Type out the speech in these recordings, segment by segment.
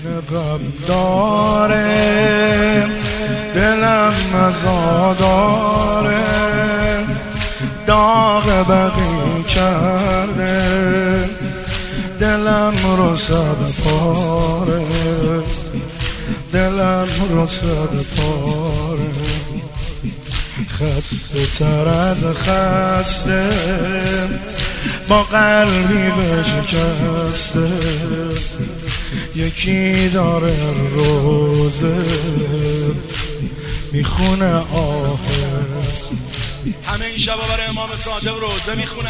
غم داره، دلم مزاداره، داغ بقی کرده، دلم رو صد پاره، دلم رو صد پاره. خسته تر از خسته، با قلبی بشکسته، یکی داره روزه میخونه آهست. همه این شبا برای امام صادق روزه میخونن،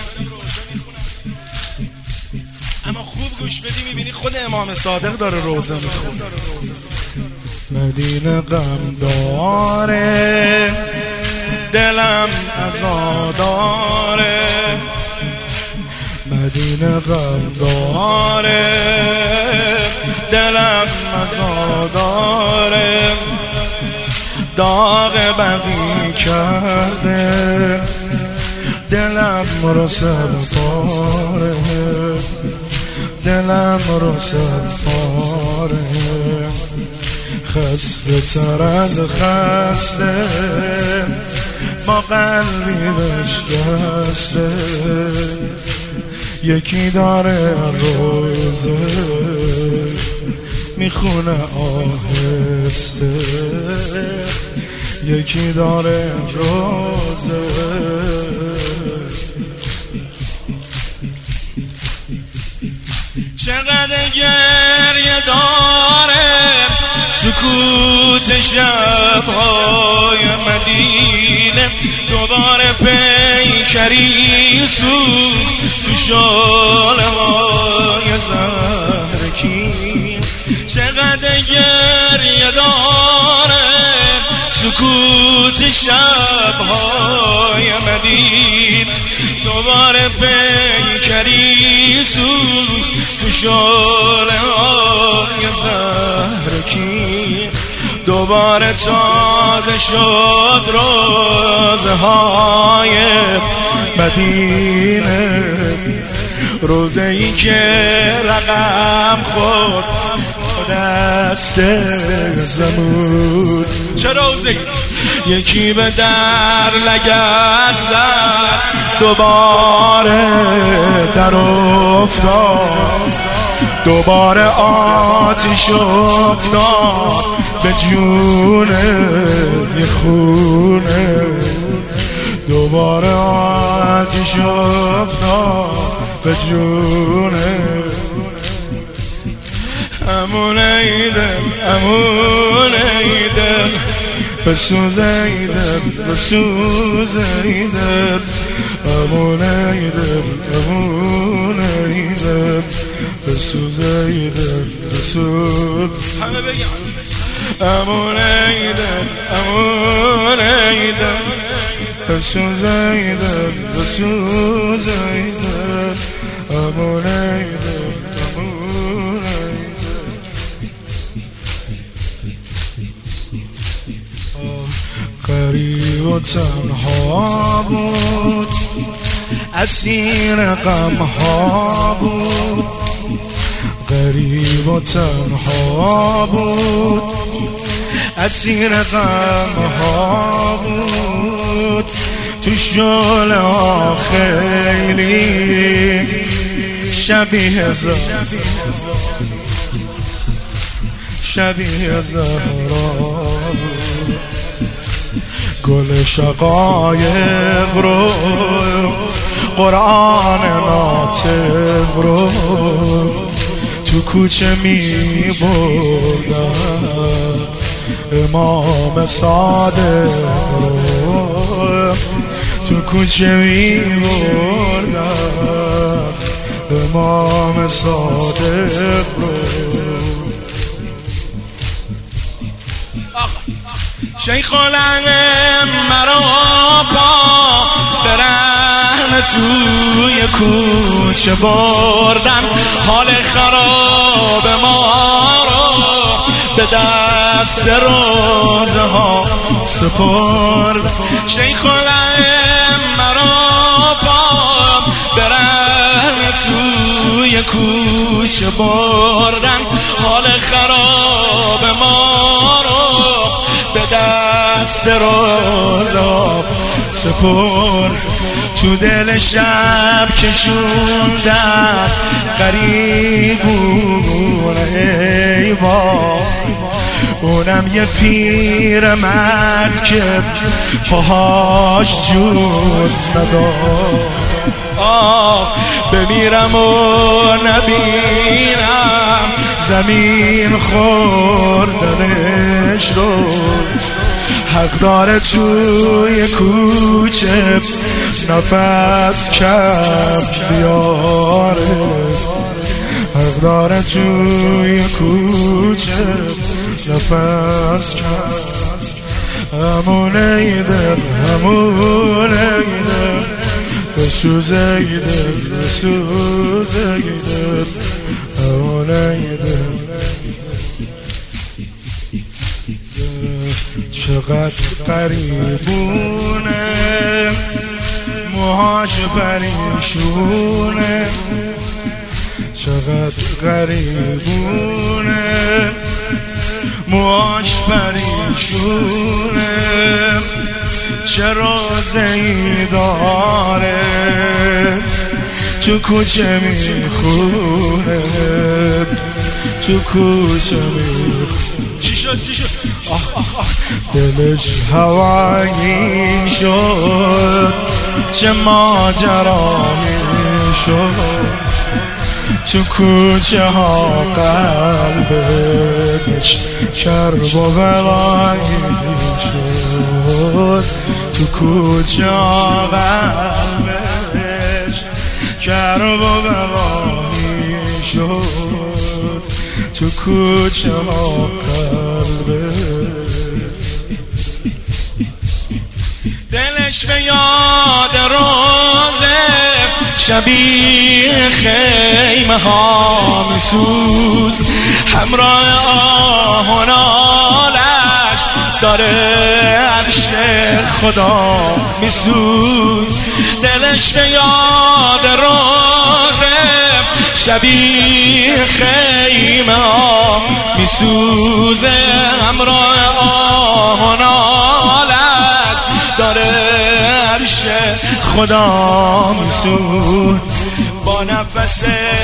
اما خوب گوش بدی میبینی خود امام صادق داره روزه میخونه. مدینه غم داره، دلم عزاداره، مدینه غم داره، دلم عزاداره، داغ بقی کرده، دلم رو صد پاره، دلم رو صد پاره. خسته تر از خسته، با قلبی بشکسته، یکی داره روزه میخونه آهسته، یکی داره روزه. چقدر گریه داره سکوت شب‌های مدینه، دوباره پیکری سوخت تو شعله‌های زهرکی. چقدر گریه داره سکوت شب‌های مدینه، دوباره پیکری سوخت تو شعله‌های زهرکی. دوباره تازه شد روزهای مدینه، روزه‌ای که رقم خورد دست زمون. چه روزی؟ یکی به در لگد زد، دوباره در افتاد، دوباره آتش افتاد به جون یه خونه، دوباره آتش افتاد به جون. امون ایدم امون ایدم، بسوز ایدم بسوز ایدم، امون ایدم امون ایدم، بسوز ایدم بسوز. همه بگم امون ایدم امون ایدم، بسوز ایدم بسوز ایدم، امون ایدم امون ایدم. غریب و تنها بود، اسیر غمها بود، غریب و تنها بود، اسیر غمها بود. تو شعله ها خیلی شبیه زهرا، شبیه زهرا بود. گل شقایق رو، قرآن ناطق رو تو کوچه می بردن، امام صادق رو تو کوچه می بردن، امام صادق رو. شیخ العلم مرا با برهنه توی کوچه بردن، حال خراب ما رو به دست روزه ها سپرد. شیخ العلم مرا با برهنه توی کوچه بردن، حال خراب ما رو به دست روزا سپرد. تو دل شب کشوندن غریبون ای با، اونم یه پیر مرد که پاهاش جون نداشت. بمیرم و نبینم زمین خوردنش رو، حق داره توی کوچه نفس کم بیاره، حق داره توی کوچه نفس کم. همونه دل همونه دل بسوزه دل بسوزه دل همونه دل. چقدر قریبونه موهاش پریشونه، چقدر قریبونه موهاش پریشونه، چه روزه‌ای داره تو کوچه میخونه، تو کوچه میخونه. چی شد چی شد؟ دلش هوایی شد، چه ماجرایی شد، تو کوچه ها قلبش کرب و بلایی شد، تو کوچه ها قلبش کرب و بلایی شد، تو کوچه ها قلبش. دلش به یاد روزه شبیه خیمه ها میسوز، همراه آه و نالش داره عرش خدا میسوز. دلش به یاد روزه شبیه خیمه ها میسوزه، همراه آه و نالش داره عرش خدا میسوز. با نفس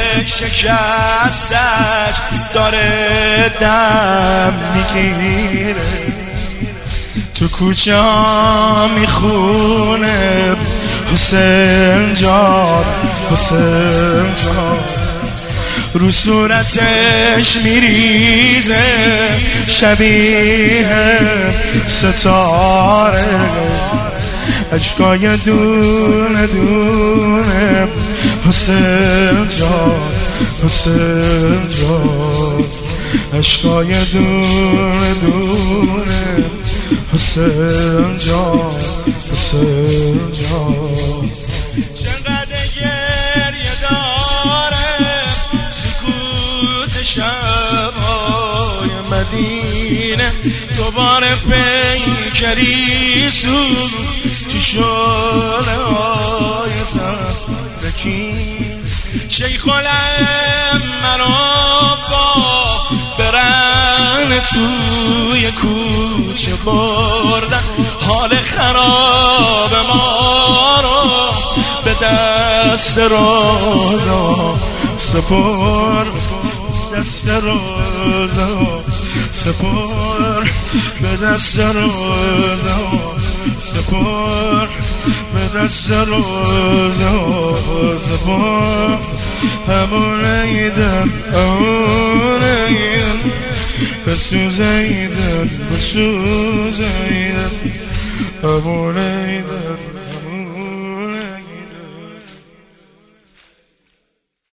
شکستش داره دم میگیره، تو کوچه ها میخونه حسین جان حسین جان، رو صورتش میریزه شبیه ستاره، اشکای دونه دونه حسین جان حسین جان، اشکای دونه دونه حسین جان حسین جان. چقدر گریه داره سکوت شب‌های مدینه، دوباره پیکری سوز تو شعله‌های زرکین. شیخ الامر با برن توی کوچه بردن، حال خراب ما رو به دست روزا سپر، دست روزا سپر، به دست روزا سپر، به دست روزا سپر. همونه ایدن همونه ایدن بسوزه ایدن بسوزه ایدن همونه ایدن.